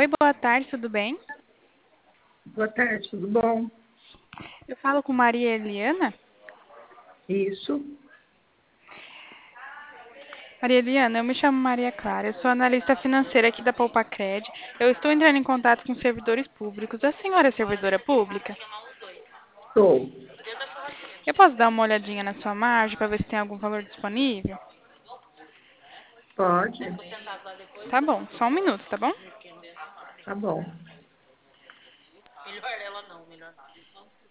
Oi, boa tarde, tudo bem? Boa tarde, tudo bom? Eu falo com Maria Eliana. Isso, Maria Eliana, eu me chamo Maria Clara, eu sou analista financeira aqui da Poupacred. Eu estou entrando em contato com servidores públicos. A senhora é servidora pública? estou. Eu posso dar uma olhadinha na sua margem para ver se tem algum valor disponível? Pode? Tá bom, só um minuto, tá bom? Tá bom.